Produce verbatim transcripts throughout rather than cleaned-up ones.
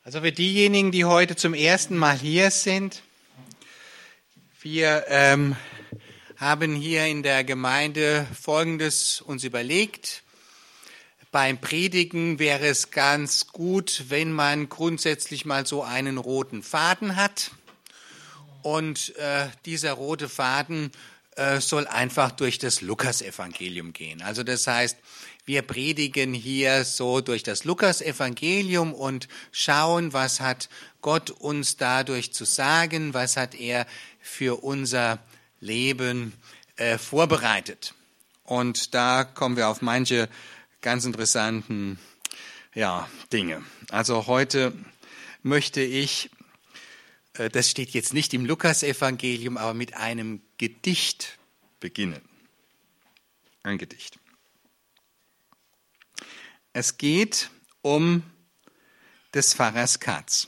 Also für diejenigen, die heute zum ersten Mal hier sind, wir ähm, haben hier in der Gemeinde Folgendes uns überlegt. Beim Predigen wäre es ganz gut, wenn man grundsätzlich mal so einen roten Faden hat. Und äh, dieser rote Faden äh, soll einfach durch das Lukasevangelium gehen. Also das heißt, wir predigen hier so durch das Lukasevangelium und schauen, was hat Gott uns dadurch zu sagen, was hat er für unser Leben äh, vorbereitet. Und da kommen wir auf manche ganz interessanten ja, Dinge. Also heute möchte ich, äh, das steht jetzt nicht im Lukasevangelium, aber mit einem Gedicht beginnen. Ein Gedicht. Es geht um des Pfarrers Katz.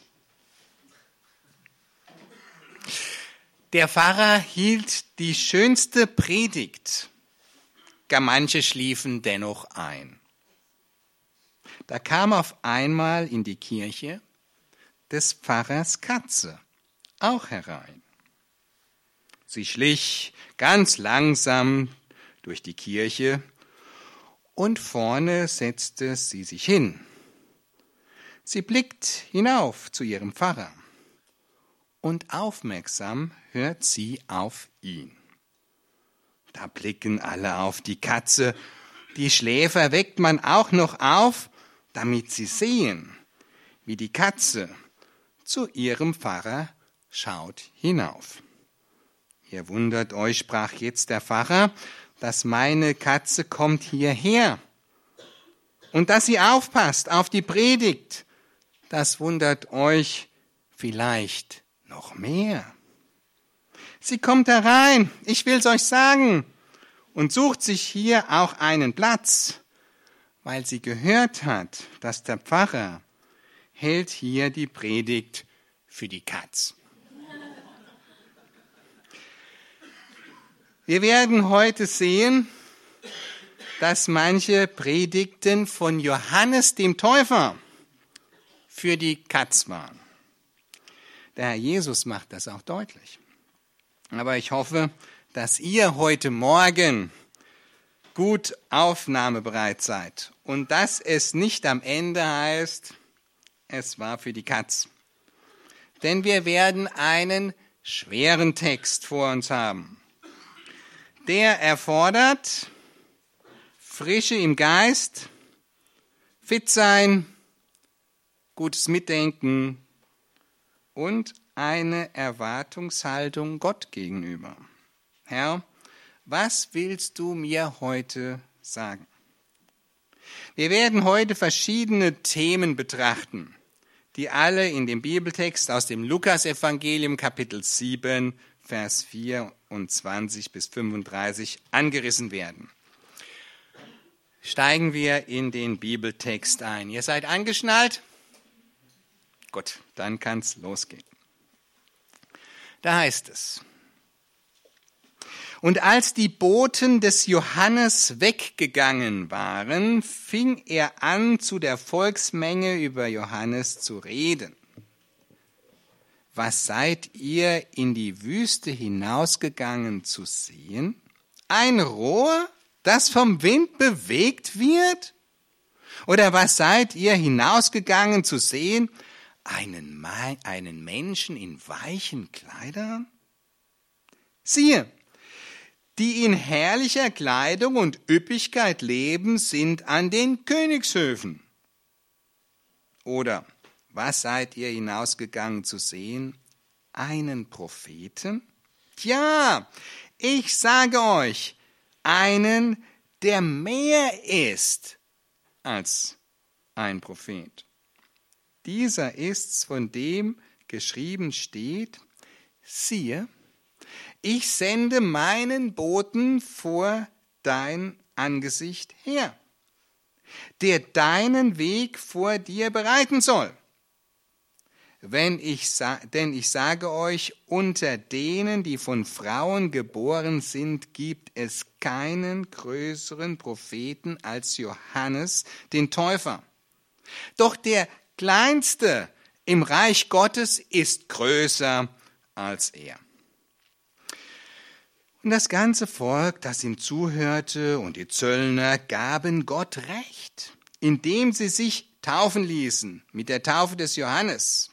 Der Pfarrer hielt die schönste Predigt, gar manche schliefen dennoch ein. Da kam auf einmal in die Kirche des Pfarrers Katze auch herein. Sie schlich ganz langsam durch die Kirche und vorne setzte sie sich hin. Sie blickt hinauf zu ihrem Pfarrer und aufmerksam hört sie auf ihn. Da blicken alle auf die Katze, die Schläfer weckt man auch noch auf, damit sie sehen, wie die Katze zu ihrem Pfarrer schaut hinauf. Ihr wundert euch, sprach jetzt der Pfarrer, dass meine Katze kommt hierher und dass sie aufpasst auf die Predigt. Das wundert euch vielleicht noch mehr. Sie kommt herein, ich will's euch sagen, und sucht sich hier auch einen Platz, weil sie gehört hat, dass der Pfarrer hält hier die Predigt für die Katz. Wir werden heute sehen, dass manche Predigten von Johannes dem Täufer für die Katz waren. Der Herr Jesus macht das auch deutlich. Aber ich hoffe, dass ihr heute Morgen gut aufnahmebereit seid und dass es nicht am Ende heißt, es war für die Katz. Denn wir werden einen schweren Text vor uns haben. Der erfordert Frische im Geist, fit sein, gutes Mitdenken und eine Erwartungshaltung Gott gegenüber. Herr, was willst du mir heute sagen? Wir werden heute verschiedene Themen betrachten, die alle in dem Bibeltext aus dem Lukasevangelium Kapitel sieben, Vers vierundzwanzig bis fünfunddreißig angerissen werden. Steigen wir in den Bibeltext ein. Ihr seid angeschnallt? Gut, dann kann's losgehen. Da heißt es: Und als die Boten des Johannes weggegangen waren, fing er an, zu der Volksmenge über Johannes zu reden. Was seid ihr in die Wüste hinausgegangen zu sehen? Ein Rohr, das vom Wind bewegt wird? Oder was seid ihr hinausgegangen zu sehen? Einen, einen Menschen in weichen Kleidern? Siehe, die in herrlicher Kleidung und Üppigkeit leben, sind an den Königshöfen. Oder was seid ihr hinausgegangen zu sehen? Einen Propheten? Ja, ich sage euch, einen, der mehr ist als ein Prophet. Dieser ist's, von dem geschrieben steht: Siehe, ich sende meinen Boten vor dein Angesicht her, der deinen Weg vor dir bereiten soll. Wenn ich, denn ich sage euch, unter denen, die von Frauen geboren sind, gibt es keinen größeren Propheten als Johannes, den Täufer. Doch der Kleinste im Reich Gottes ist größer als er. Und das ganze Volk, das ihm zuhörte, und die Zöllner gaben Gott Recht, indem sie sich taufen ließen mit der Taufe des Johannes.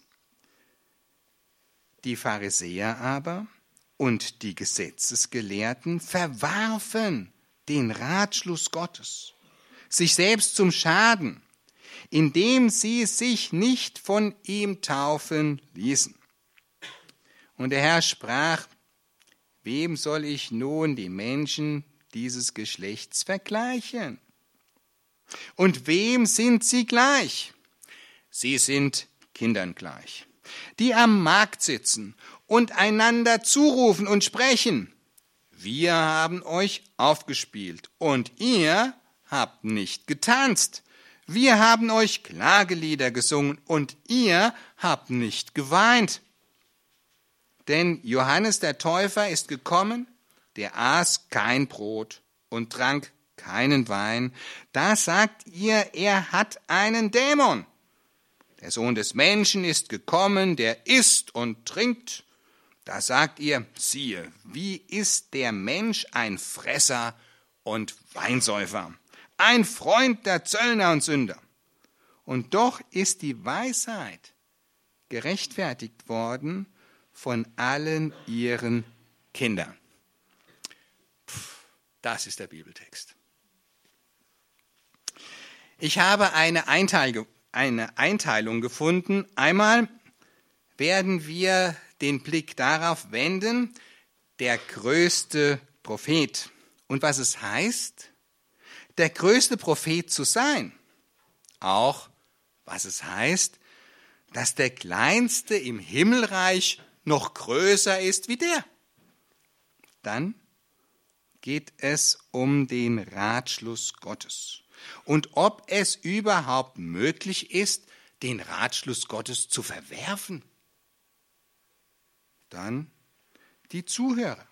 Die Pharisäer aber und die Gesetzesgelehrten verwarfen den Ratschluss Gottes, sich selbst zum Schaden, indem sie sich nicht von ihm taufen ließen. Und der Herr sprach: Wem soll ich nun die Menschen dieses Geschlechts vergleichen? Und wem sind sie gleich? Sie sind Kindern gleich, die am Markt sitzen und einander zurufen und sprechen: Wir haben euch aufgespielt und ihr habt nicht getanzt. Wir haben euch Klagelieder gesungen und ihr habt nicht geweint. Denn Johannes der Täufer ist gekommen, der aß kein Brot und trank keinen Wein. Da sagt ihr, er hat einen Dämon. Der Sohn des Menschen ist gekommen, der isst und trinkt. Da sagt ihr, siehe, wie ist der Mensch ein Fresser und Weinsäufer, ein Freund der Zöllner und Sünder. Und doch ist die Weisheit gerechtfertigt worden von allen ihren Kindern. Das ist der Bibeltext. Ich habe eine Einteilung, eine Einteilung gefunden. Einmal werden wir den Blick darauf wenden, der größte Prophet. Und was es heißt, der größte Prophet zu sein. Auch was es heißt, dass der Kleinste im Himmelreich noch größer ist wie der. Dann geht es um den Ratschluss Gottes und ob es überhaupt möglich ist, den Ratschluss Gottes zu verwerfen. Dann die Zuhörer,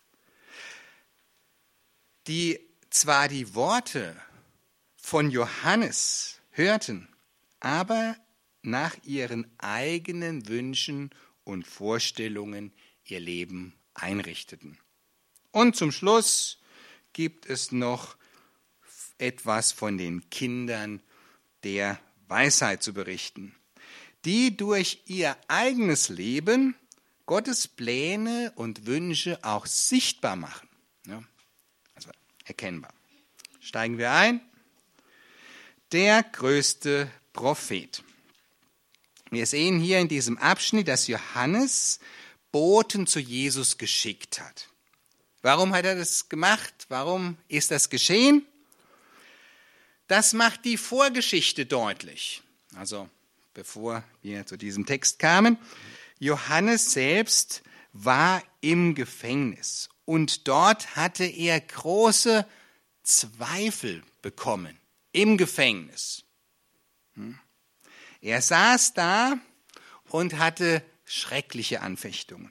die zwar die Worte von Johannes hörten, aber nach ihren eigenen Wünschen und Vorstellungen ihr Leben einrichteten. Und zum Schluss gibt es noch etwas von den Kindern der Weisheit zu berichten, die durch ihr eigenes Leben Gottes Pläne und Wünsche auch sichtbar machen, ja, also erkennbar. Steigen wir ein. Der größte Prophet. Wir sehen hier in diesem Abschnitt, dass Johannes Boten zu Jesus geschickt hat. Warum hat er das gemacht? Warum ist das geschehen? Das macht die Vorgeschichte deutlich. Also bevor wir zu diesem Text kamen, Johannes selbst war im Gefängnis und dort hatte er große Zweifel bekommen im Gefängnis. Er saß da und hatte schreckliche Anfechtungen.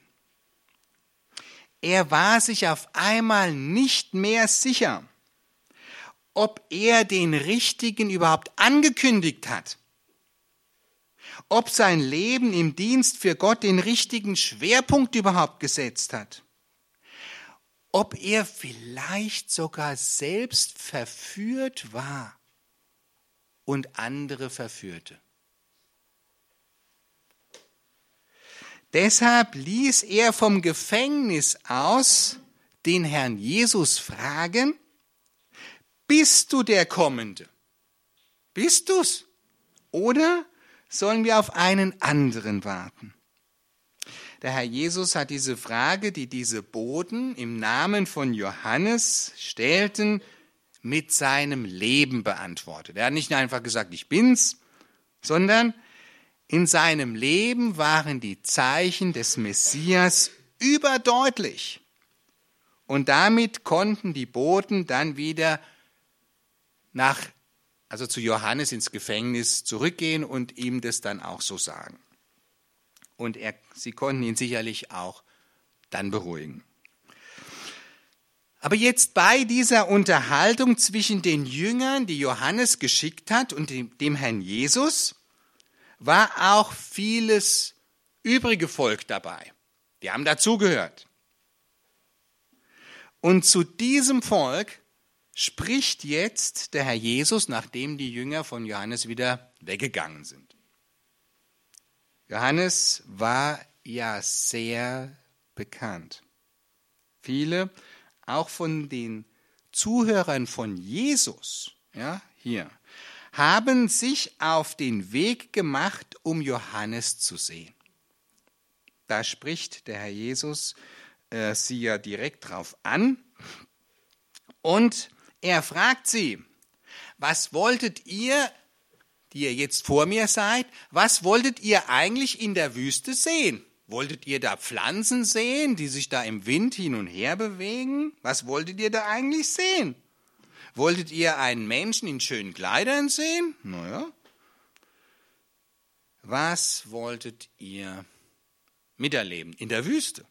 Er war sich auf einmal nicht mehr sicher, ob er den Richtigen überhaupt angekündigt hat, ob sein Leben im Dienst für Gott den richtigen Schwerpunkt überhaupt gesetzt hat, ob er vielleicht sogar selbst verführt war und andere verführte. Deshalb ließ er vom Gefängnis aus den Herrn Jesus fragen: Bist du der Kommende? Bist du's? Oder sollen wir auf einen anderen warten? Der Herr Jesus hat diese Frage, die diese Boten im Namen von Johannes stellten, mit seinem Leben beantwortet. Er hat nicht einfach gesagt, ich bin's, sondern in seinem Leben waren die Zeichen des Messias überdeutlich. Und damit konnten die Boten dann wieder nach, also zu Johannes ins Gefängnis zurückgehen und ihm das dann auch so sagen. Und er, sie konnten ihn sicherlich auch dann beruhigen. Aber jetzt bei dieser Unterhaltung zwischen den Jüngern, die Johannes geschickt hat, und dem, dem Herrn Jesus, war auch vieles übrige Volk dabei. Die haben dazugehört. Und zu diesem Volk spricht jetzt der Herr Jesus, nachdem die Jünger von Johannes wieder weggegangen sind. Johannes war ja sehr bekannt. Viele, auch von den Zuhörern von Jesus, ja, hier, haben sich auf den Weg gemacht, um Johannes zu sehen. Da spricht der Herr Jesus äh, sie ja direkt drauf an und er fragt sie, was wolltet ihr, die ihr jetzt vor mir seid, was wolltet ihr eigentlich in der Wüste sehen? Wolltet ihr da Pflanzen sehen, die sich da im Wind hin und her bewegen? Was wolltet ihr da eigentlich sehen? Wolltet ihr einen Menschen in schönen Kleidern sehen? Naja. Was wolltet ihr miterleben in der Wüste?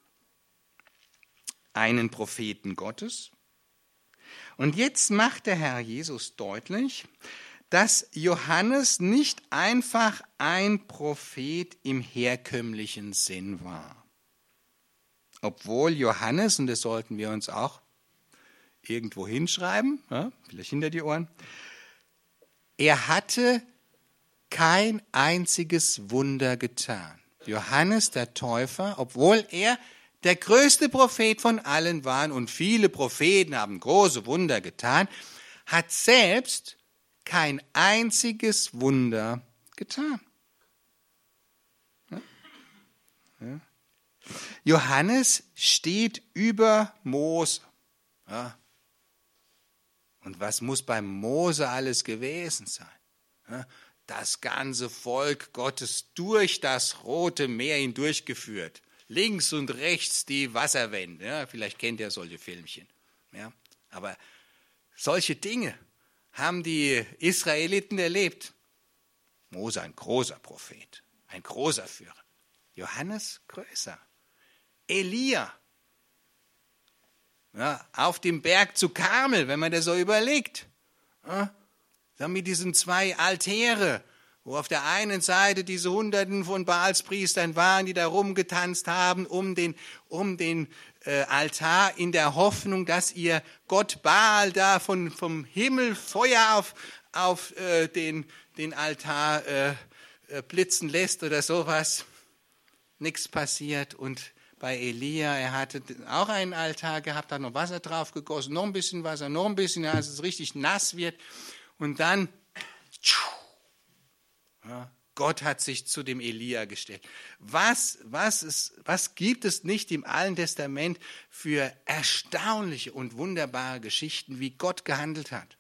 Einen Propheten Gottes? Und jetzt macht der Herr Jesus deutlich, dass Johannes nicht einfach ein Prophet im herkömmlichen Sinn war. Obwohl Johannes, und das sollten wir uns auch irgendwo hinschreiben, ja, vielleicht hinter die Ohren, er hatte kein einziges Wunder getan. Johannes der Täufer, obwohl er der größte Prophet von allen war und viele Propheten haben große Wunder getan, hat selbst kein einziges Wunder getan. Ja? Ja. Johannes steht über Mose. Ja. Und was muss beim Mose alles gewesen sein? Ja. Das ganze Volk Gottes durch das Rote Meer hindurchgeführt. Links und rechts die Wasserwände. Ja, vielleicht kennt ihr solche Filmchen. Ja, aber solche Dinge haben die Israeliten erlebt. Mose ein großer Prophet, ein großer Führer. Johannes größer. Elia. Ja, auf dem Berg zu Karmel, wenn man das so überlegt. Ja, dann mit diesen zwei Altäre, wo auf der einen Seite diese Hunderten von Baalspriestern waren, die da rumgetanzt haben um den, um den äh, Altar in der Hoffnung, dass ihr Gott Baal da von, vom Himmel Feuer auf, auf äh, den, den Altar äh, äh, blitzen lässt oder sowas. Nichts passiert. Und bei Elia, er hatte auch einen Altar gehabt, hat noch Wasser drauf gegossen, noch ein bisschen Wasser, noch ein bisschen, dass es richtig nass wird. Und dann... Ja, Gott hat sich zu dem Elia gestellt. Was, was, ist, was gibt es nicht im Alten Testament für erstaunliche und wunderbare Geschichten, wie Gott gehandelt hat?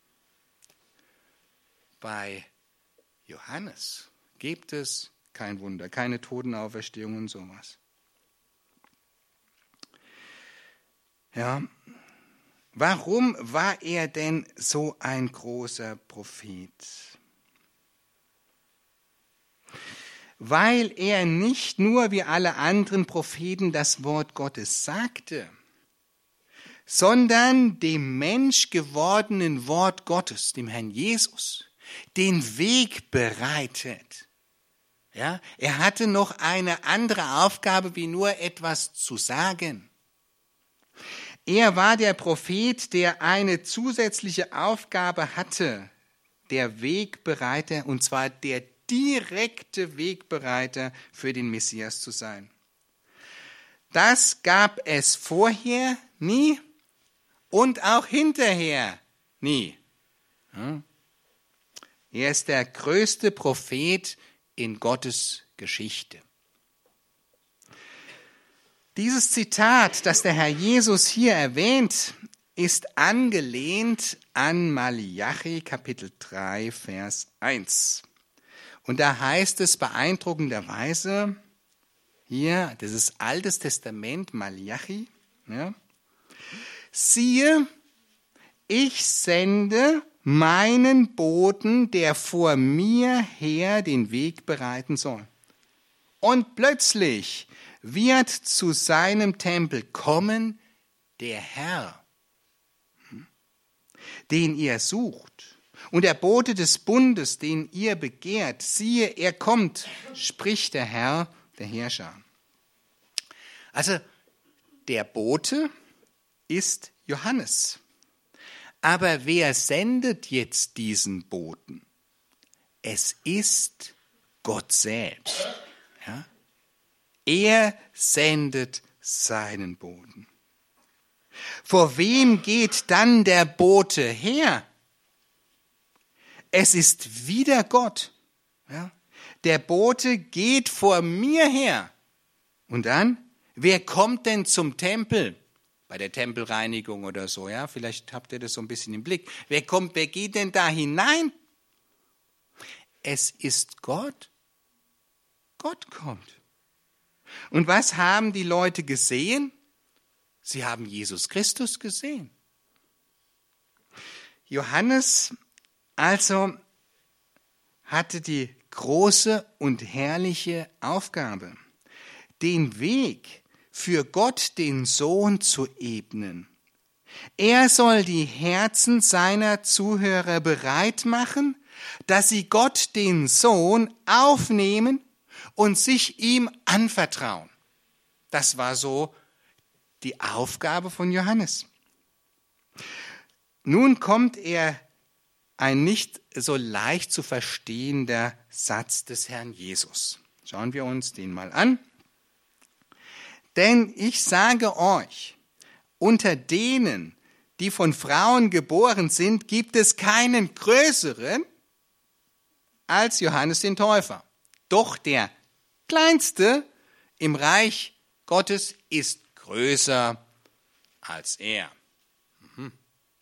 Bei Johannes gibt es kein Wunder, keine Totenauferstehung und sowas. Ja, warum war er denn so ein großer Prophet? Weil er nicht nur wie alle anderen Propheten das Wort Gottes sagte, sondern dem menschgewordenen Wort Gottes, dem Herrn Jesus, den Weg bereitet. Ja, er hatte noch eine andere Aufgabe, wie nur etwas zu sagen. Er war der Prophet, der eine zusätzliche Aufgabe hatte, der Wegbereiter, und zwar der direkte Wegbereiter für den Messias zu sein. Das gab es vorher nie und auch hinterher nie. Er ist der größte Prophet in Gottes Geschichte. Dieses Zitat, das der Herr Jesus hier erwähnt, ist angelehnt an Malachi Kapitel drei, Vers eins. Und da heißt es beeindruckenderweise, hier, das ist Altes Testament, Malachi, ja, siehe, ich sende meinen Boten, der vor mir her den Weg bereiten soll. Und plötzlich wird zu seinem Tempel kommen der Herr, den ihr sucht. Und der Bote des Bundes, den ihr begehrt, siehe, er kommt, spricht der Herr, der Herrscher. Also der Bote ist Johannes. Aber wer sendet jetzt diesen Boten? Es ist Gott selbst. Ja? Er sendet seinen Boten. Vor wem geht dann der Bote her? Es ist wieder Gott. Ja? Der Bote geht vor mir her. Und dann, wer kommt denn zum Tempel? Bei der Tempelreinigung oder so, ja, vielleicht habt ihr das so ein bisschen im Blick. Wer kommt, wer geht denn da hinein? Es ist Gott. Gott kommt. Und was haben die Leute gesehen? Sie haben Jesus Christus gesehen. Johannes also hatte die große und herrliche Aufgabe, den Weg für Gott, den Sohn, zu ebnen. Er soll die Herzen seiner Zuhörer bereit machen, dass sie Gott, den Sohn, aufnehmen und sich ihm anvertrauen. Das war so die Aufgabe von Johannes. Nun kommt er ein nicht so leicht zu verstehender Satz des Herrn Jesus. Schauen wir uns den mal an. Denn ich sage euch, unter denen, die von Frauen geboren sind, gibt es keinen größeren als Johannes den Täufer. Doch der Kleinste im Reich Gottes ist größer als er. Mhm.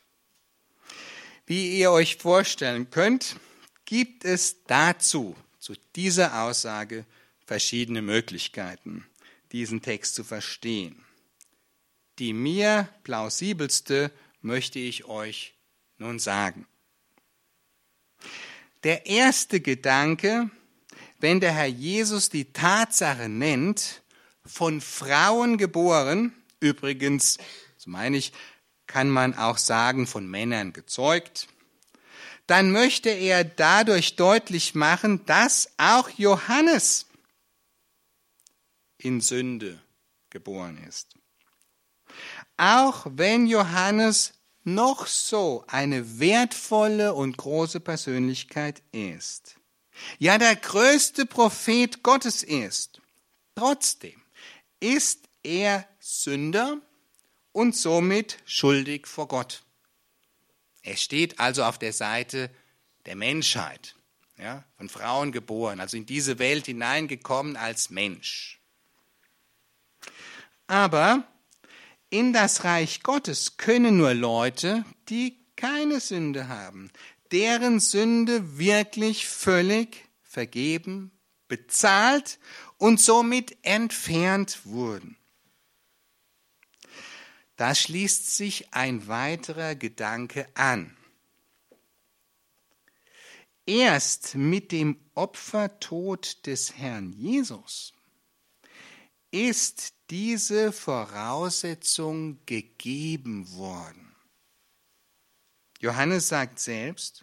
Wie ihr euch vorstellen könnt, gibt es dazu, zu dieser Aussage, verschiedene Möglichkeiten, diesen Text zu verstehen. Die mir plausibelste möchte ich euch nun sagen. Der erste Gedanke, wenn der Herr Jesus die Tatsache nennt, von Frauen geboren, übrigens, so meine ich, kann man auch sagen, von Männern gezeugt, dann möchte er dadurch deutlich machen, dass auch Johannes in Sünde geboren ist. Auch wenn Johannes noch so eine wertvolle und große Persönlichkeit ist, ja der größte Prophet Gottes ist, trotzdem ist er Sünder und somit schuldig vor Gott. Er steht also auf der Seite der Menschheit, ja, von Frauen geboren, also in diese Welt hineingekommen als Mensch. Aber in das Reich Gottes können nur Leute, die keine Sünde haben, deren Sünde wirklich völlig vergeben, bezahlt und somit entfernt wurden. Da schließt sich ein weiterer Gedanke an. Erst mit dem Opfertod des Herrn Jesus ist diese Voraussetzung gegeben worden. Johannes sagt selbst,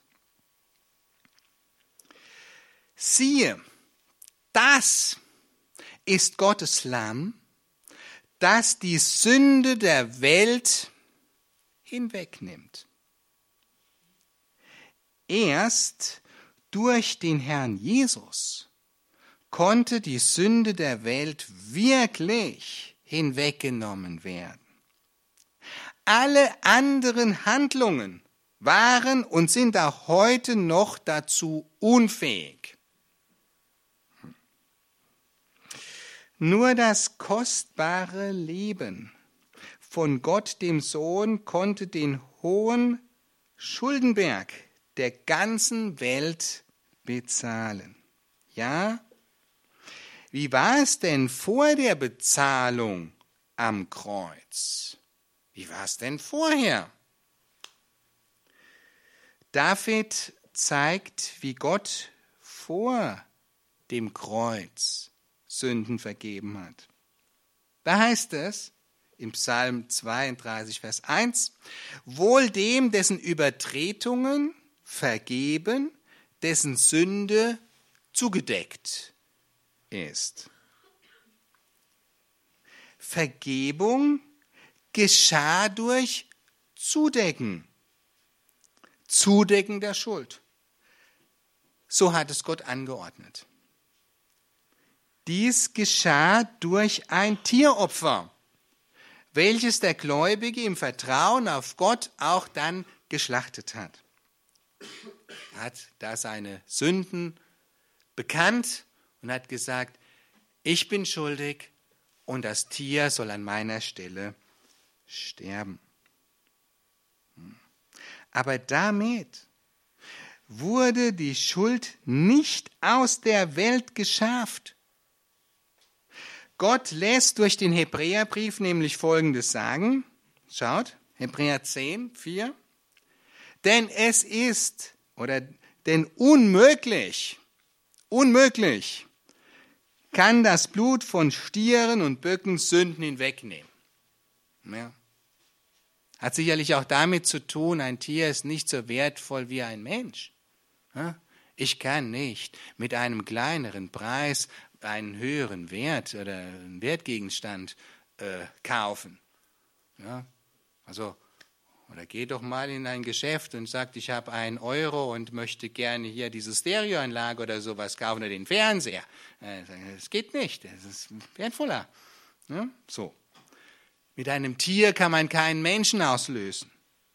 siehe, das ist Gottes Lamm, das die Sünde der Welt hinwegnimmt. Erst durch den Herrn Jesus konnte die Sünde der Welt wirklich hinweggenommen werden. Alle anderen Handlungen waren und sind auch heute noch dazu unfähig. Nur das kostbare Leben von Gott, dem Sohn, konnte den hohen Schuldenberg der ganzen Welt bezahlen. Ja, wie war es denn vor der Bezahlung am Kreuz? Wie war es denn vorher? David zeigt, wie Gott vor dem Kreuz Sünden vergeben hat. Da heißt es im Psalm zweiunddreißig, Vers eins, wohl dem, dessen Übertretungen vergeben, dessen Sünde zugedeckt ist. Vergebung geschah durch Zudecken. Zudecken der Schuld. So hat es Gott angeordnet. Dies geschah durch ein Tieropfer, welches der Gläubige im Vertrauen auf Gott auch dann geschlachtet hat. Er hat da seine Sünden bekannt und hat gesagt, ich bin schuldig und das Tier soll an meiner Stelle sterben. Aber damit wurde die Schuld nicht aus der Welt geschafft. Gott lässt durch den Hebräerbrief nämlich Folgendes sagen. Schaut, Hebräer zehn, vier. Denn es ist, oder denn unmöglich, unmöglich kann das Blut von Stieren und Böcken Sünden hinwegnehmen. Ja. Hat sicherlich auch damit zu tun, ein Tier ist nicht so wertvoll wie ein Mensch. Ich kann nicht mit einem kleineren Preis einen höheren Wert oder einen Wertgegenstand äh, kaufen. Ja? Also, oder geh doch mal in ein Geschäft und sagt, ich habe einen Euro und möchte gerne hier diese Stereoanlage oder sowas kaufen oder den Fernseher. Das geht nicht, das ist wertvoller. Ja? So. Mit einem Tier kann man keinen Menschen auslösen.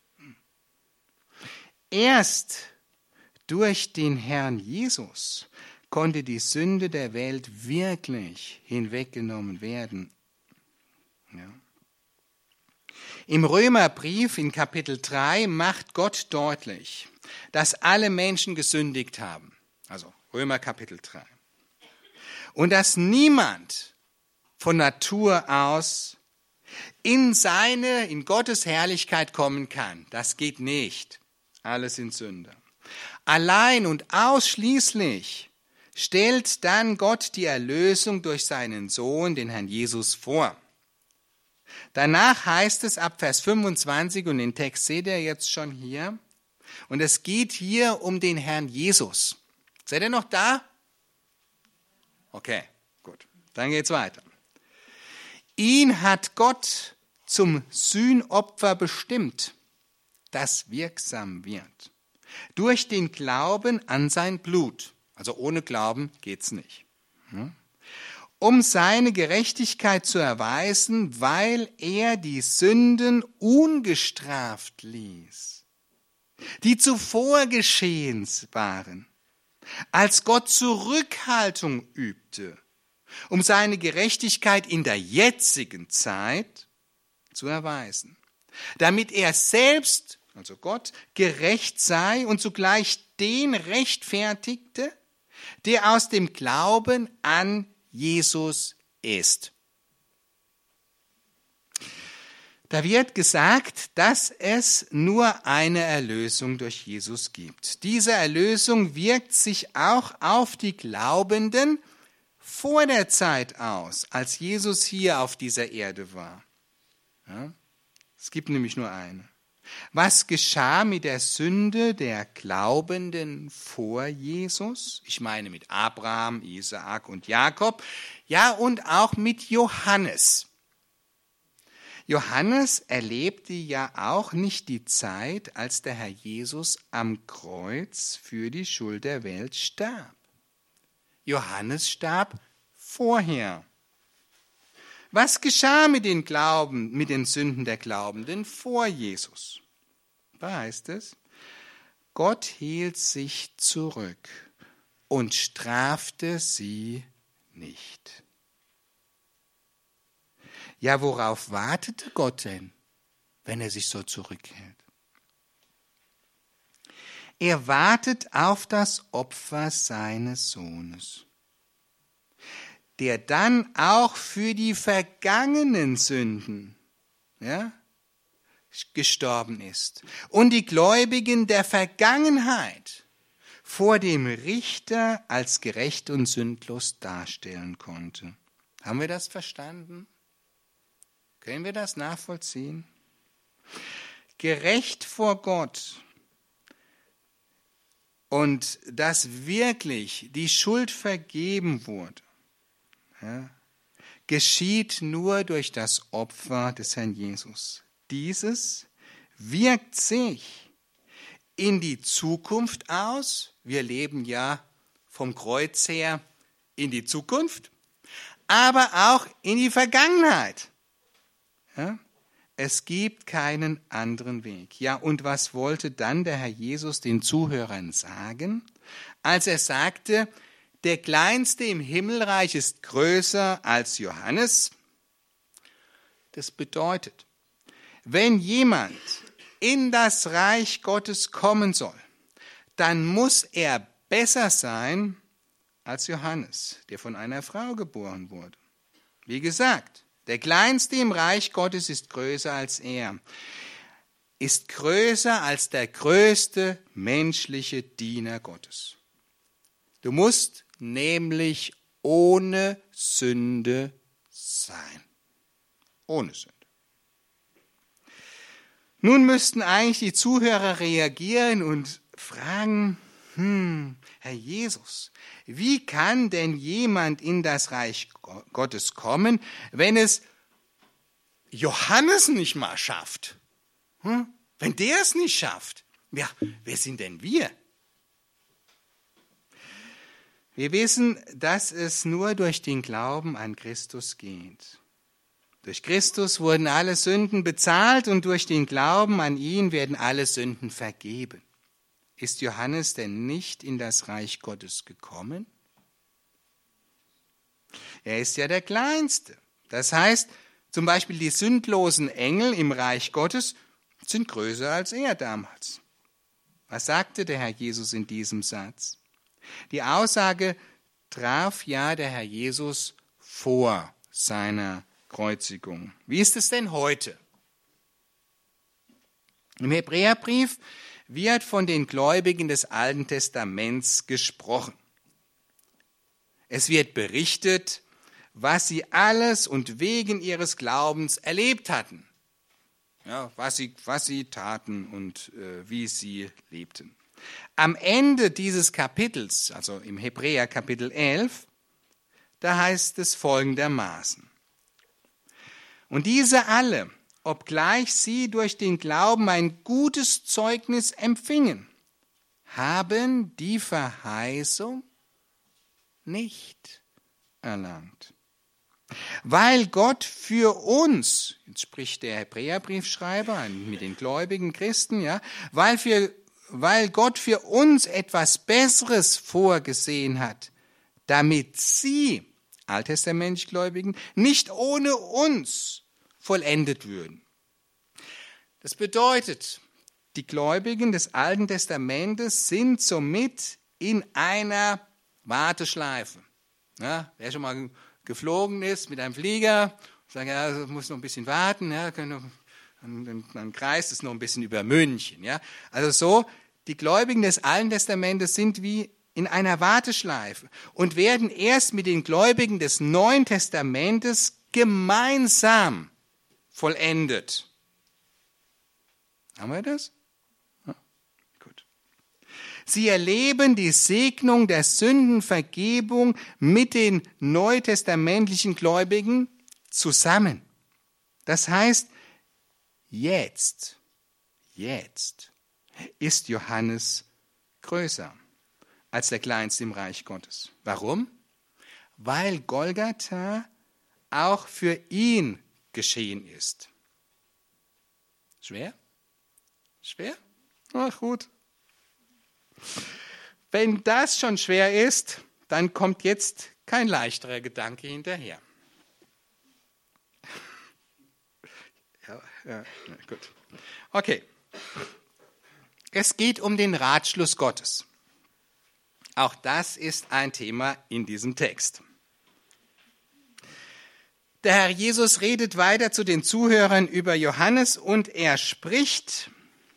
Erst durch den Herrn Jesus konnte die Sünde der Welt wirklich hinweggenommen werden. Ja. Im Römerbrief in Kapitel drei macht Gott deutlich, dass alle Menschen gesündigt haben. Also Römer Kapitel drei. Und dass niemand von Natur aus in seine, in Gottes Herrlichkeit kommen kann. Das geht nicht. Alle sind Sünder. Allein und ausschließlich stellt dann Gott die Erlösung durch seinen Sohn, den Herrn Jesus, vor. Danach heißt es ab Vers fünfundzwanzig, und den Text seht ihr jetzt schon hier, und es geht hier um den Herrn Jesus. Seid ihr noch da? Okay, gut. Dann geht's weiter. Ihn hat Gott zum Sühnopfer bestimmt, das wirksam wird. Durch den Glauben an sein Blut. Also ohne Glauben geht's nicht. Um seine Gerechtigkeit zu erweisen, weil er die Sünden ungestraft ließ, die zuvor geschehen waren, als Gott Zurückhaltung übte, um seine Gerechtigkeit in der jetzigen Zeit zu erweisen, damit er selbst, also Gott, gerecht sei und zugleich den rechtfertigte, der aus dem Glauben an Jesus ist. Da wird gesagt, dass es nur eine Erlösung durch Jesus gibt. Diese Erlösung wirkt sich auch auf die Glaubenden vor der Zeit aus, als Jesus hier auf dieser Erde war. Ja? Es gibt nämlich nur eine. Was geschah mit der Sünde der Glaubenden vor Jesus? Ich meine mit Abraham, Isaak und Jakob. Ja, und auch mit Johannes. Johannes erlebte ja auch nicht die Zeit, als der Herr Jesus am Kreuz für die Schuld der Welt starb. Johannes starb vorher. Was geschah mit den Glauben, mit den Sünden der Glaubenden vor Jesus? Da heißt es, Gott hielt sich zurück und strafte sie nicht. Ja, worauf wartete Gott denn, wenn er sich so zurückhält? Er wartet auf das Opfer seines Sohnes, der dann auch für die vergangenen Sünden, ja, gestorben ist und die Gläubigen der Vergangenheit vor dem Richter als gerecht und sündlos darstellen konnte. Haben wir das verstanden? Können wir das nachvollziehen? Gerecht vor Gott und dass wirklich die Schuld vergeben wurde, ja, geschieht nur durch das Opfer des Herrn Jesus. Dieses wirkt sich in die Zukunft aus. Wir leben ja vom Kreuz her in die Zukunft, aber auch in die Vergangenheit. Ja? Es gibt keinen anderen Weg. Ja, und was wollte dann der Herr Jesus den Zuhörern sagen, als er sagte, der Kleinste im Himmelreich ist größer als Johannes? Das bedeutet, wenn jemand in das Reich Gottes kommen soll, dann muss er besser sein als Johannes, der von einer Frau geboren wurde. Wie gesagt, der Kleinste im Reich Gottes ist größer als er, ist größer als der größte menschliche Diener Gottes. Du musst nämlich ohne Sünde sein. Ohne Sünde. Nun müssten eigentlich die Zuhörer reagieren und fragen, hm, Herr Jesus, wie kann denn jemand in das Reich Gottes kommen, wenn es Johannes nicht mal schafft? Hm? Wenn der es nicht schafft, ja, wer sind denn wir? Wir wissen, dass es nur durch den Glauben an Christus geht. Durch Christus wurden alle Sünden bezahlt und durch den Glauben an ihn werden alle Sünden vergeben. Ist Johannes denn nicht in das Reich Gottes gekommen? Er ist ja der Kleinste. Das heißt, zum Beispiel die sündlosen Engel im Reich Gottes sind größer als er damals. Was sagte der Herr Jesus in diesem Satz? Die Aussage traf ja der Herr Jesus vor seiner Kreuzigung. Wie ist es denn heute? Im Hebräerbrief wird von den Gläubigen des Alten Testaments gesprochen. Es wird berichtet, was sie alles und wegen ihres Glaubens erlebt hatten, ja, was sie, was sie taten und äh, wie sie lebten. Am Ende dieses Kapitels, also im Hebräer Kapitel elf, da heißt es folgendermaßen: Und diese alle, obgleich sie durch den Glauben ein gutes Zeugnis empfingen, haben die Verheißung nicht erlangt. Weil Gott für uns, jetzt spricht der Hebräerbriefschreiber mit den gläubigen Christen, ja, weil, für, weil Gott für uns etwas Besseres vorgesehen hat, damit sie, alttestamentlich Gläubigen, nicht ohne uns vollendet würden. Das bedeutet, die Gläubigen des Alten Testamentes sind somit in einer Warteschleife. Ja, wer schon mal geflogen ist mit einem Flieger, sagt, ja, das muss noch ein bisschen warten, ja, können, dann, dann kreist es noch ein bisschen über München. Ja. Also so, die Gläubigen des Alten Testamentes sind wie in einer Warteschleife und werden erst mit den Gläubigen des Neuen Testamentes gemeinsam vollendet. Haben wir das? Ja, gut. Sie erleben die Segnung der Sündenvergebung mit den neutestamentlichen Gläubigen zusammen. Das heißt, jetzt, jetzt ist Johannes größer als der Kleinste im Reich Gottes. Warum? Weil Golgatha auch für ihn geschehen ist. Schwer? Schwer? Ach gut. Wenn das schon schwer ist, dann kommt jetzt kein leichterer Gedanke hinterher. Ja, ja, gut. Okay. Es geht um den Ratschluss Gottes. Auch das ist ein Thema in diesem Text. Der Herr Jesus redet weiter zu den Zuhörern über Johannes und er spricht.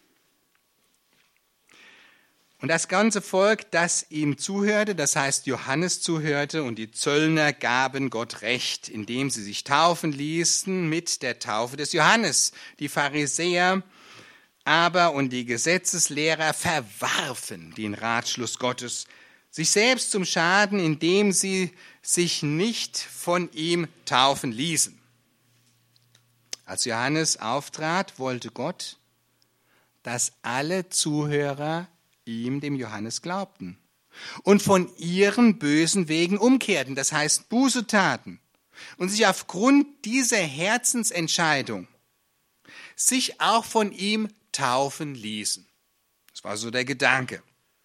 Und das ganze Volk, das ihm zuhörte, das heißt Johannes zuhörte, und die Zöllner gaben Gott Recht, indem sie sich taufen ließen mit der Taufe des Johannes. Die Pharisäer aber und die Gesetzeslehrer verwarfen den Ratschluss Gottes, sich selbst zum Schaden, indem sie sich nicht von ihm taufen ließen. Als Johannes auftrat, wollte Gott, dass alle Zuhörer ihm, dem Johannes, glaubten und von ihren bösen Wegen umkehrten, das heißt Buße taten und sich aufgrund dieser Herzensentscheidung sich auch von ihm taufen ließen. Das war so der Gedanke.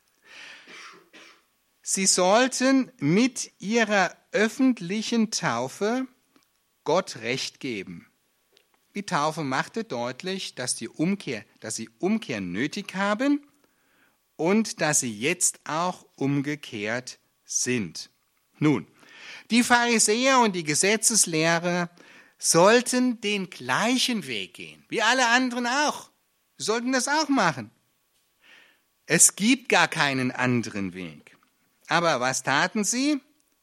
Sie sollten mit ihrer öffentlichen Taufe Gott Recht geben. Die Taufe machte deutlich, dass, die Umkehr, dass sie Umkehr nötig haben und dass sie jetzt auch umgekehrt sind. Nun, die Pharisäer und die Gesetzeslehrer sollten den gleichen Weg gehen, wie alle anderen auch. Sie sollten das auch machen. Es gibt gar keinen anderen Weg. Aber was taten sie?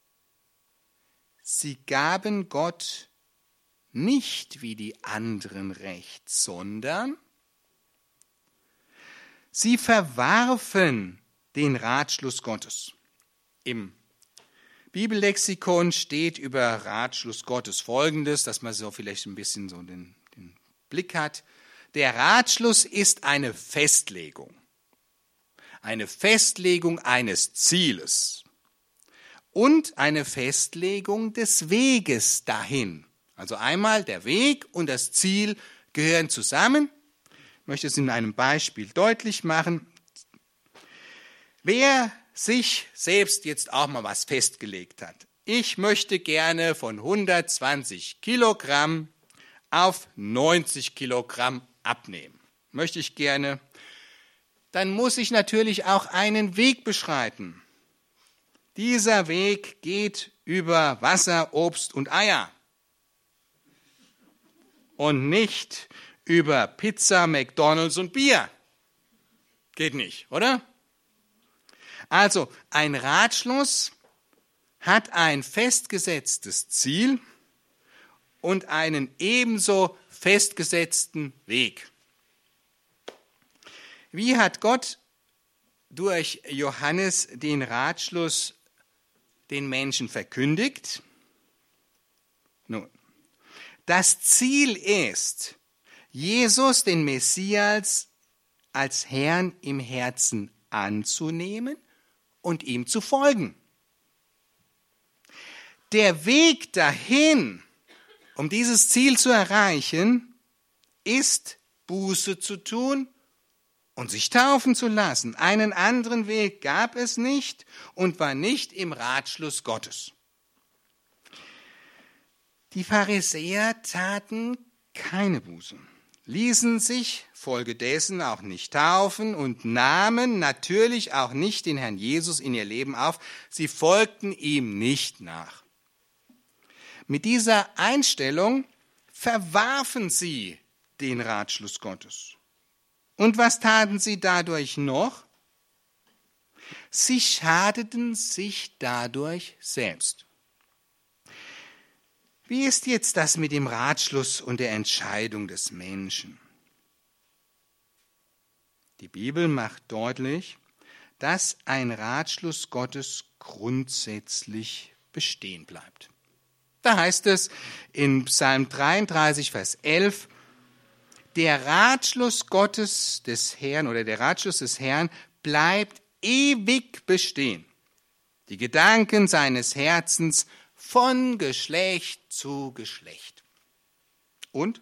Sie gaben Gott nicht wie die anderen Recht, sondern sie verwarfen den Ratschluss Gottes. Im Bibellexikon steht über Ratschluss Gottes Folgendes, dass man so vielleicht ein bisschen so den, den Blick hat. Der Ratschluss ist eine Festlegung. Eine Festlegung eines Zieles und eine Festlegung des Weges dahin. Also einmal der Weg und das Ziel gehören zusammen. Ich möchte es in einem Beispiel deutlich machen. Wer sich selbst jetzt auch mal was festgelegt hat. Ich möchte gerne von hundertzwanzig Kilogramm auf neunzig Kilogramm abnehmen. Möchte ich gerne. Dann muss ich natürlich auch einen Weg beschreiten. Dieser Weg geht über Wasser, Obst und Eier. Und nicht über Pizza, McDonald's und Bier. Geht nicht, oder? Also, ein Ratschluss hat ein festgesetztes Ziel und einen ebenso festgesetzten Weg. Wie hat Gott durch Johannes den Ratschluss den Menschen verkündigt? Nun, das Ziel ist, Jesus, den Messias, als Herrn im Herzen anzunehmen und ihm zu folgen. Der Weg dahin, um dieses Ziel zu erreichen, ist Buße zu tun und sich taufen zu lassen. Einen anderen Weg gab es nicht und war nicht im Ratschluss Gottes. Die Pharisäer taten keine Buße, ließen sich folgedessen auch nicht taufen und nahmen natürlich auch nicht den Herrn Jesus in ihr Leben auf. Sie folgten ihm nicht nach. Mit dieser Einstellung verwarfen sie den Ratschluss Gottes. Und was taten sie dadurch noch? Sie schadeten sich dadurch selbst. Wie ist jetzt das mit dem Ratschluss und der Entscheidung des Menschen? Die Bibel macht deutlich, dass ein Ratschluss Gottes grundsätzlich bestehen bleibt. Da heißt es in Psalm dreiunddreißig, Vers elf, der Ratschluss Gottes des Herrn oder der Ratschluss des Herrn bleibt ewig bestehen. Die Gedanken seines Herzens von Geschlecht zu Geschlecht. Und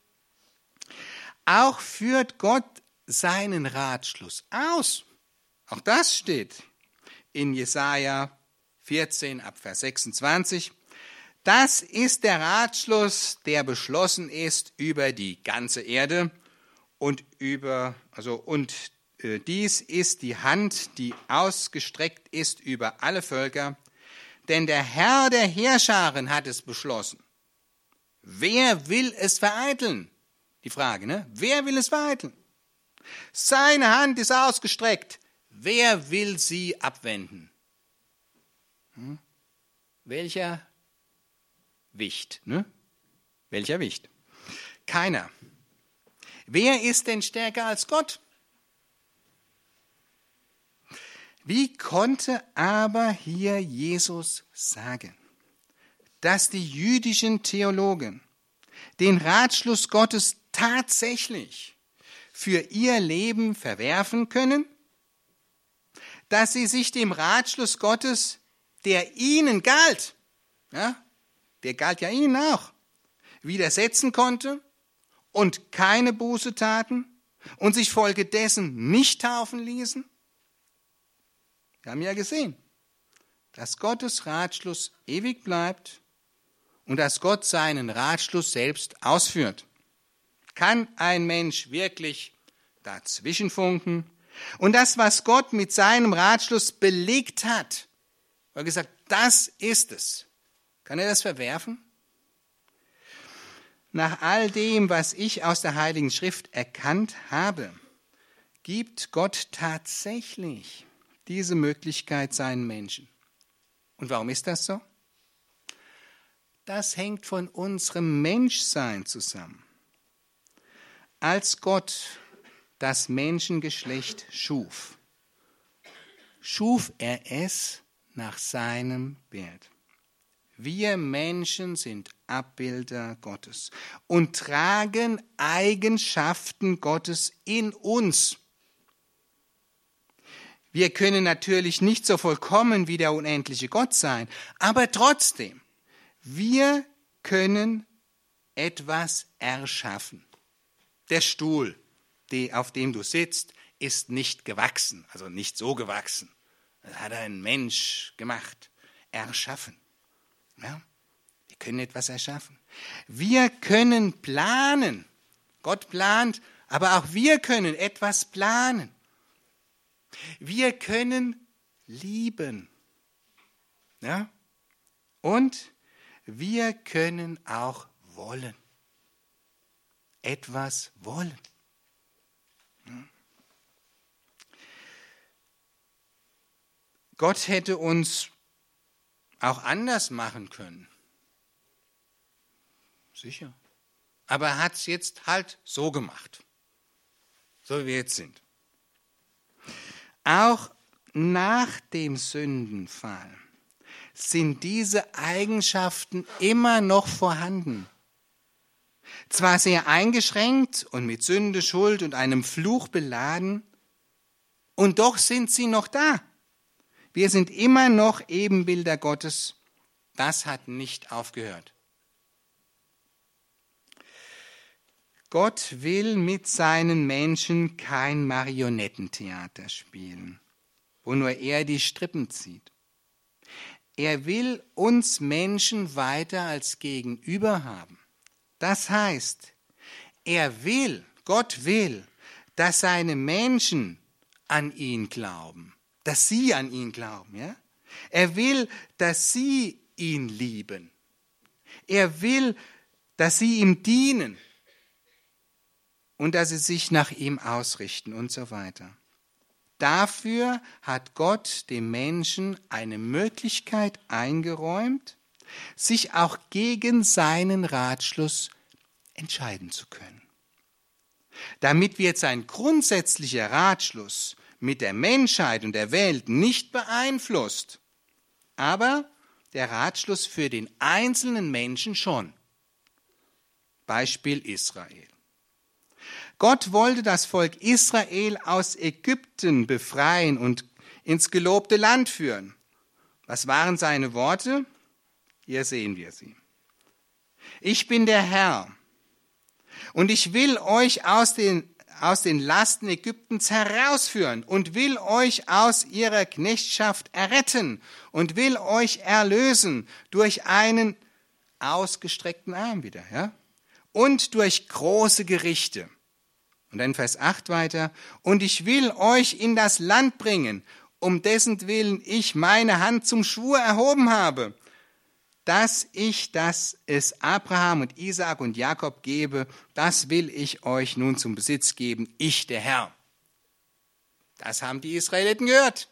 auch führt Gott seinen Ratschluss aus. Auch das steht in Jesaja vierzehn, ab Vers sechsundzwanzig. Das ist der Ratschluss, der beschlossen ist über die ganze Erde und über, also und äh, dies ist die Hand, die ausgestreckt ist über alle Völker, denn der Herr der Heerscharen hat es beschlossen. Wer will es vereiteln? Die Frage, ne? Wer will es vereiteln? Seine Hand ist ausgestreckt. Wer will sie abwenden? Hm? Welcher Wicht, ne? Welcher Wicht? Keiner. Wer ist denn stärker als Gott? Wie konnte aber hier Jesus sagen, dass die jüdischen Theologen den Ratschluss Gottes tatsächlich für ihr Leben verwerfen können? Dass sie sich dem Ratschluss Gottes, der ihnen galt, ja, der galt ja ihnen auch, widersetzen konnte und keine Buße taten und sich folgedessen nicht taufen ließen? Wir haben ja gesehen, dass Gottes Ratschluss ewig bleibt und dass Gott seinen Ratschluss selbst ausführt. Kann ein Mensch wirklich dazwischenfunken? Und das, was Gott mit seinem Ratschluss belegt hat, er hat gesagt, das ist es. Kann er das verwerfen? Nach all dem, was ich aus der Heiligen Schrift erkannt habe, gibt Gott tatsächlich diese Möglichkeit seinen Menschen. Und warum ist das so? Das hängt von unserem Menschsein zusammen. Als Gott das Menschengeschlecht schuf, schuf er es nach seinem Bild. Wir Menschen sind Abbilder Gottes und tragen Eigenschaften Gottes in uns. Wir können natürlich nicht so vollkommen wie der unendliche Gott sein, aber trotzdem, wir können etwas erschaffen. Der Stuhl, auf dem du sitzt, ist nicht gewachsen, also nicht so gewachsen. Das hat ein Mensch gemacht, erschaffen. Ja, wir können etwas erschaffen. Wir können planen. Gott plant, aber auch wir können etwas planen. Wir können lieben. Ja? Und wir können auch wollen. Etwas wollen. Ja? Gott hätte uns auch anders machen können. Sicher. Aber er hat es jetzt halt so gemacht. So wie wir jetzt sind. Auch nach dem Sündenfall sind diese Eigenschaften immer noch vorhanden. Zwar sehr eingeschränkt und mit Sünde, Schuld und einem Fluch beladen, und doch sind sie noch da. Wir sind immer noch Ebenbilder Gottes. Das hat nicht aufgehört. Gott will mit seinen Menschen kein Marionettentheater spielen, wo nur er die Strippen zieht. Er will uns Menschen weiter als Gegenüber haben. Das heißt, er will, Gott will, dass seine Menschen an ihn glauben, dass sie an ihn glauben. Ja? Er will, dass sie ihn lieben. Er will, dass sie ihm dienen und dass sie sich nach ihm ausrichten und so weiter. Dafür hat Gott dem Menschen eine Möglichkeit eingeräumt, sich auch gegen seinen Ratschluss entscheiden zu können. Damit wird sein grundsätzlicher Ratschluss mit der Menschheit und der Welt nicht beeinflusst, aber der Ratschluss für den einzelnen Menschen schon. Beispiel Israel. Gott wollte das Volk Israel aus Ägypten befreien und ins gelobte Land führen. Was waren seine Worte? Hier sehen wir sie. Ich bin der Herr und ich will euch aus den, aus den Lasten Ägyptens herausführen und will euch aus ihrer Knechtschaft erretten und will euch erlösen durch einen ausgestreckten Arm wieder, ja? Und durch große Gerichte. Und dann Vers acht weiter. Und ich will euch in das Land bringen, um dessen Willen ich meine Hand zum Schwur erhoben habe, dass ich das es Abraham und Isaak und Jakob gebe, das will ich euch nun zum Besitz geben, ich der Herr. Das haben die Israeliten gehört.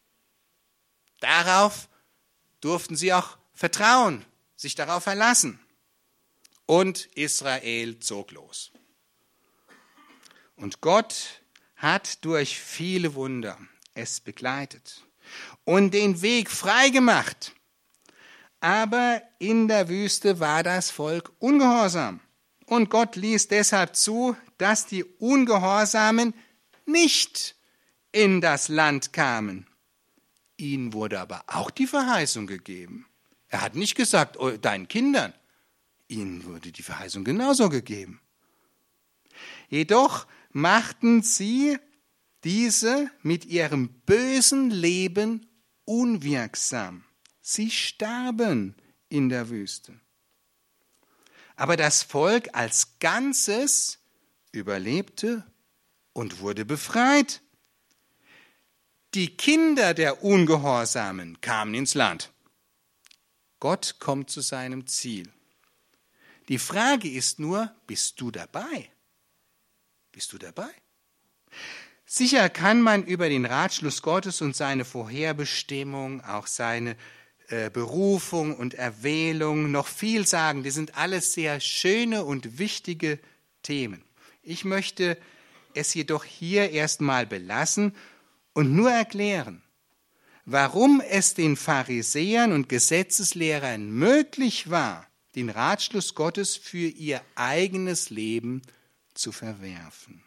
Darauf durften sie auch vertrauen, sich darauf verlassen. Und Israel zog los. Und Gott hat durch viele Wunder es begleitet und den Weg freigemacht. Aber in der Wüste war das Volk ungehorsam. Und Gott ließ deshalb zu, dass die Ungehorsamen nicht in das Land kamen. Ihnen wurde aber auch die Verheißung gegeben. Er hat nicht gesagt, oh, deinen Kindern. Ihnen wurde die Verheißung genauso gegeben. Jedoch machten sie diese mit ihrem bösen Leben unwirksam. Sie starben in der Wüste. Aber das Volk als Ganzes überlebte und wurde befreit. Die Kinder der Ungehorsamen kamen ins Land. Gott kommt zu seinem Ziel. Die Frage ist nur, bist du dabei? Bist du dabei? Sicher kann man über den Ratschluss Gottes und seine Vorherbestimmung, auch seine äh, Berufung und Erwählung noch viel sagen. Das sind alles sehr schöne und wichtige Themen. Ich möchte es jedoch hier erstmal belassen und nur erklären, warum es den Pharisäern und Gesetzeslehrern möglich war, den Ratschluss Gottes für ihr eigenes Leben zu verwerfen.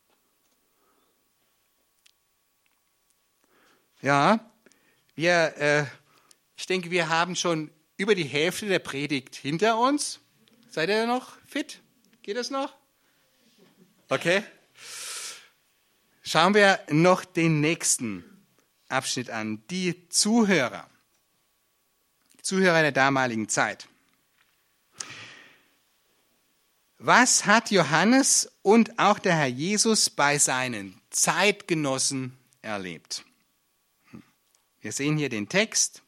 Ja, wir, äh, ich denke, wir haben schon über die Hälfte der Predigt hinter uns. Seid ihr noch fit? Geht das noch? Okay. Schauen wir noch den nächsten Abschnitt an. Die Zuhörer. Die Zuhörer der damaligen Zeit. Was hat Johannes und auch der Herr Jesus bei seinen Zeitgenossen erlebt? Wir sehen hier den Text.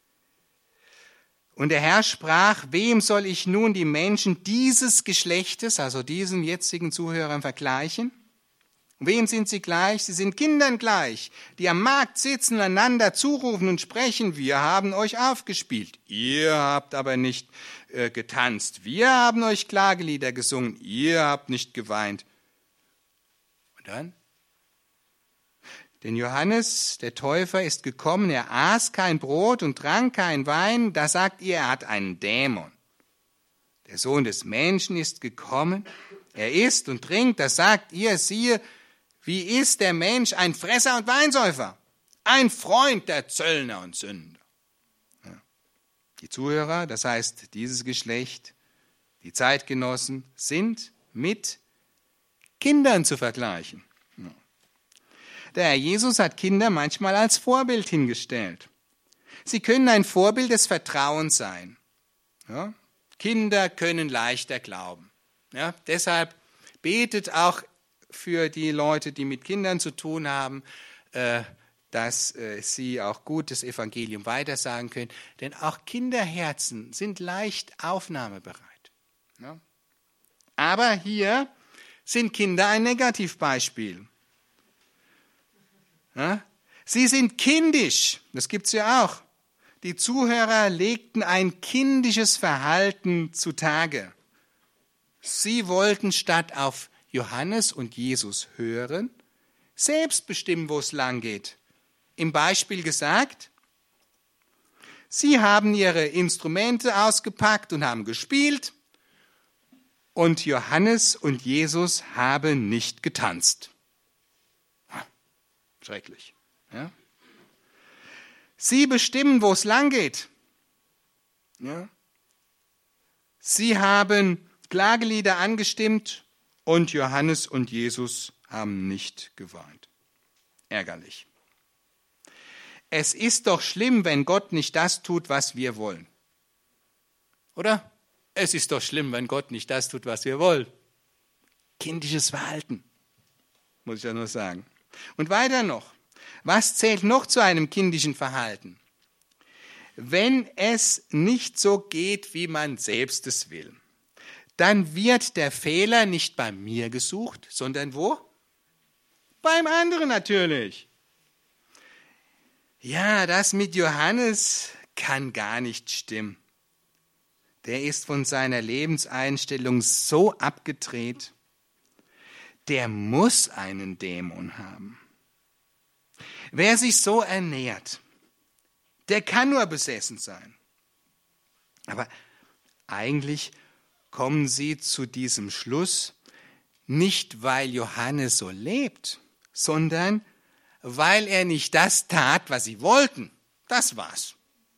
Und der Herr sprach, wem soll ich nun die Menschen dieses Geschlechtes, also diesen jetzigen Zuhörern, vergleichen? Und wem sind sie gleich? Sie sind Kindern gleich, die am Markt sitzen, einander zurufen und sprechen, wir haben euch aufgespielt, ihr habt aber nicht äh, getanzt, wir haben euch Klagelieder gesungen, ihr habt nicht geweint. Und dann? Denn Johannes, der Täufer, ist gekommen, er aß kein Brot und trank kein Wein, da sagt ihr, er hat einen Dämon. Der Sohn des Menschen ist gekommen, er isst und trinkt, da sagt ihr, siehe, wie ist der Mensch ein Fresser und Weinsäufer, ein Freund der Zöllner und Sünder. Ja. Die Zuhörer, das heißt dieses Geschlecht, die Zeitgenossen, sind mit Kindern zu vergleichen. Ja. Der Herr Jesus hat Kinder manchmal als Vorbild hingestellt. Sie können ein Vorbild des Vertrauens sein. Ja. Kinder können leichter glauben. Ja. Deshalb betet auch für die Leute, die mit Kindern zu tun haben, dass sie auch gut das Evangelium weitersagen können. Denn auch Kinderherzen sind leicht aufnahmebereit. Aber hier sind Kinder ein Negativbeispiel. Sie sind kindisch, das gibt es ja auch. Die Zuhörer legten ein kindisches Verhalten zutage. Sie wollten statt auf Johannes und Jesus hören, selbst bestimmen, wo es lang geht. Im Beispiel gesagt, sie haben ihre Instrumente ausgepackt und haben gespielt und Johannes und Jesus haben nicht getanzt. Schrecklich. Ja? Sie bestimmen, wo es lang geht. Ja? Sie haben Klagelieder angestimmt und Johannes und Jesus haben nicht geweint. Ärgerlich. Es ist doch schlimm, wenn Gott nicht das tut, was wir wollen. Oder? Es ist doch schlimm, wenn Gott nicht das tut, was wir wollen. Kindisches Verhalten, muss ich ja nur sagen. Und weiter noch. Was zählt noch zu einem kindischen Verhalten? Wenn es nicht so geht, wie man selbst es will, dann wird der Fehler nicht bei mir gesucht, sondern wo? Beim anderen natürlich. Ja, das mit Johannes kann gar nicht stimmen. Der ist von seiner Lebenseinstellung so abgedreht. der muss einen Dämon haben. Wer sich so ernährt, der kann nur besessen sein. Aber eigentlich kommen sie zu diesem Schluss nicht, weil Johannes so lebt, sondern weil er nicht das tat, was sie wollten. Das war's.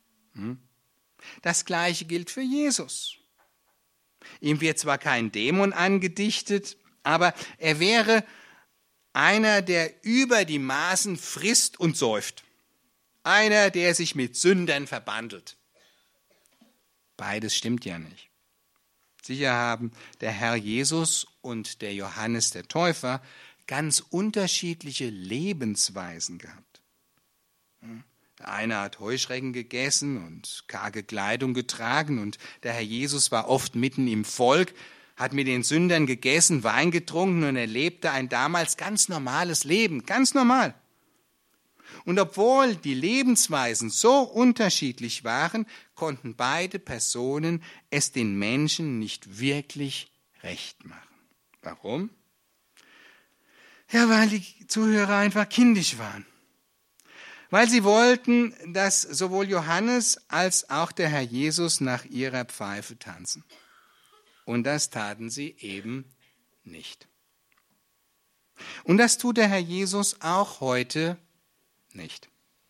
Das Gleiche gilt für Jesus. Ihm wird zwar kein Dämon angedichtet, aber er wäre einer, der über die Maßen frisst und säuft. Einer, der sich mit Sündern verbandelt. Beides stimmt ja nicht. Sicher haben der Herr Jesus und der Johannes der Täufer ganz unterschiedliche Lebensweisen gehabt. Der eine hat Heuschrecken gegessen und karge Kleidung getragen und der Herr Jesus war oft mitten im Volk, hat mit den Sündern gegessen, Wein getrunken und er lebte ein damals ganz normales Leben, ganz normal. Und obwohl die Lebensweisen so unterschiedlich waren, konnten beide Personen es den Menschen nicht wirklich recht machen. Warum? Ja, weil die Zuhörer einfach kindisch waren. Weil sie wollten, dass sowohl Johannes als auch der Herr Jesus nach ihrer Pfeife tanzen. Und das taten sie eben nicht. Und das tut der Herr Jesus auch heute nicht.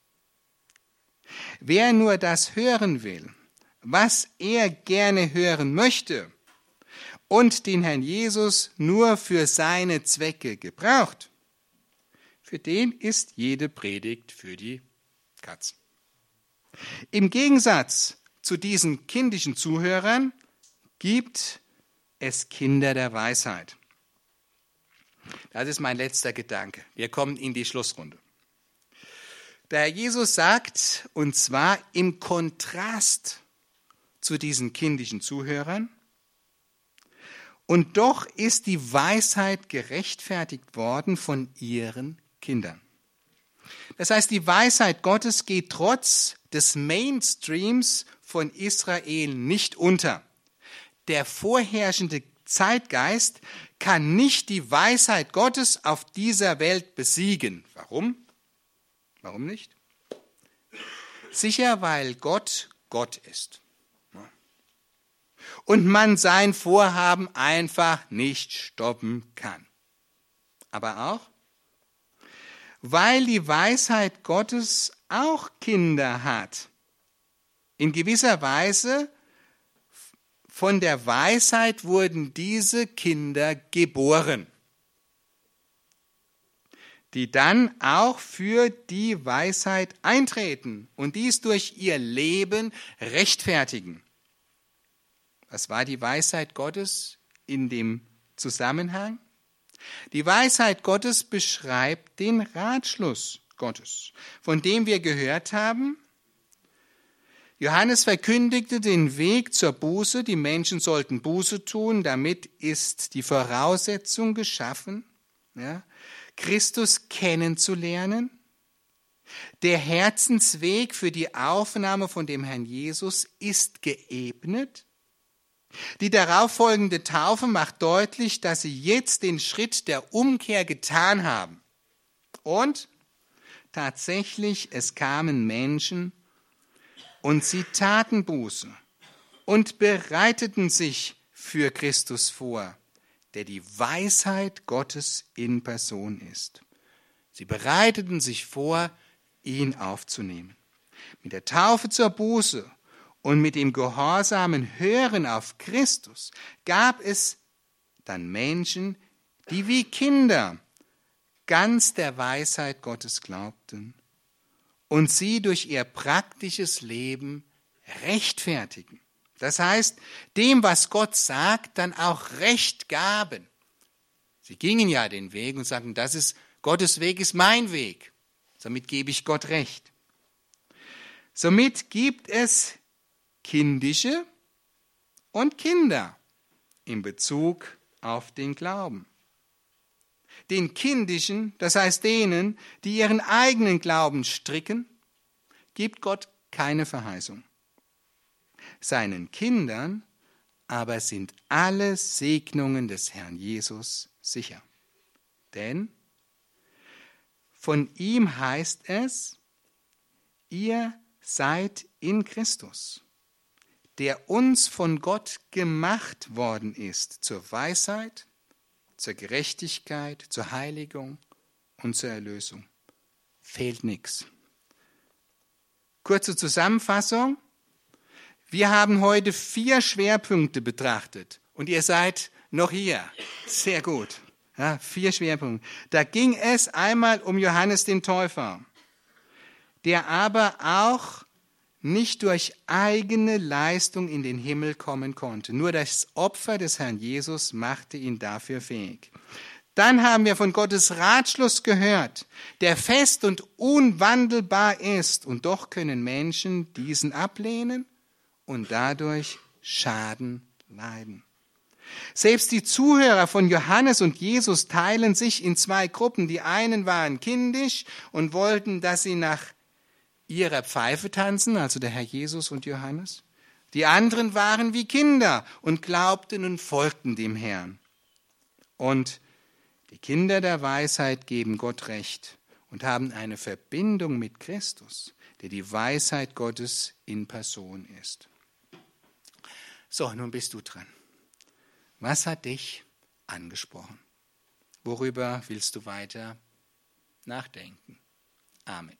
Wer nur das hören will, was er gerne hören möchte und den Herrn Jesus nur für seine Zwecke gebraucht, für den ist jede Predigt für die Katz. Im Gegensatz zu diesen kindischen Zuhörern gibt es Kinder der Weisheit. Das ist mein letzter Gedanke. Wir kommen in die Schlussrunde. Der Herr Jesus sagt, und zwar im Kontrast zu diesen kindischen Zuhörern, und doch ist die Weisheit gerechtfertigt worden von ihren Kindern. Das heißt, die Weisheit Gottes geht trotz des Mainstreams von Israel nicht unter. Der vorherrschende Zeitgeist kann nicht die Weisheit Gottes auf dieser Welt besiegen. Warum? Warum nicht? Sicher, weil Gott Gott ist. Und man sein Vorhaben einfach nicht stoppen kann. Aber auch, weil die Weisheit Gottes auch Kinder hat. In gewisser Weise von der Weisheit wurden diese Kinder geboren, die dann auch für die Weisheit eintreten und dies durch ihr Leben rechtfertigen. Was war die Weisheit Gottes in dem Zusammenhang? Die Weisheit Gottes beschreibt den Ratschluss Gottes, von dem wir gehört haben. Johannes verkündigte den Weg zur Buße, die Menschen sollten Buße tun, damit ist die Voraussetzung geschaffen, ja, Christus kennenzulernen. Der Herzensweg für die Aufnahme von dem Herrn Jesus ist geebnet. Die darauffolgende Taufe macht deutlich, dass sie jetzt den Schritt der Umkehr getan haben. Und tatsächlich, es kamen Menschen und sie taten Buße und bereiteten sich für Christus vor, der die Weisheit Gottes in Person ist. Sie bereiteten sich vor, ihn aufzunehmen. Mit der Taufe zur Buße und mit dem gehorsamen Hören auf Christus gab es dann Menschen, die wie Kinder ganz der Weisheit Gottes glaubten und sie durch ihr praktisches Leben rechtfertigen. Das heißt, dem, was Gott sagt, dann auch Recht gaben. Sie gingen ja den Weg und sagten, das ist, Gottes Weg ist mein Weg. Somit gebe ich Gott Recht. Somit gibt es kindische und Kinder in Bezug auf den Glauben. Den kindischen, das heißt denen, die ihren eigenen Glauben stricken, gibt Gott keine Verheißung. Seinen Kindern aber sind alle Segnungen des Herrn Jesus sicher. Denn von ihm heißt es, ihr seid in Christus, der uns von Gott gemacht worden ist zur Weisheit, zur Gerechtigkeit, zur Heiligung und zur Erlösung. Fehlt nichts. Kurze Zusammenfassung. Wir haben heute vier Schwerpunkte betrachtet und ihr seid noch hier. Sehr gut. Ja, vier Schwerpunkte. Da ging es einmal um Johannes den Täufer, der aber auch nicht durch eigene Leistung in den Himmel kommen konnte. Nur das Opfer des Herrn Jesus machte ihn dafür fähig. Dann haben wir von Gottes Ratschluss gehört, der fest und unwandelbar ist. Und doch können Menschen diesen ablehnen und dadurch Schaden leiden. Selbst die Zuhörer von Johannes und Jesus teilen sich in zwei Gruppen. Die einen waren kindisch und wollten, dass sie nach ihrer Pfeife tanzen, also der Herr Jesus und Johannes. Die anderen waren wie Kinder und glaubten und folgten dem Herrn. Und die Kinder der Weisheit geben Gott Recht und haben eine Verbindung mit Christus, der die Weisheit Gottes in Person ist. So, nun bist du dran. Was hat dich angesprochen? Worüber willst du weiter nachdenken? Amen.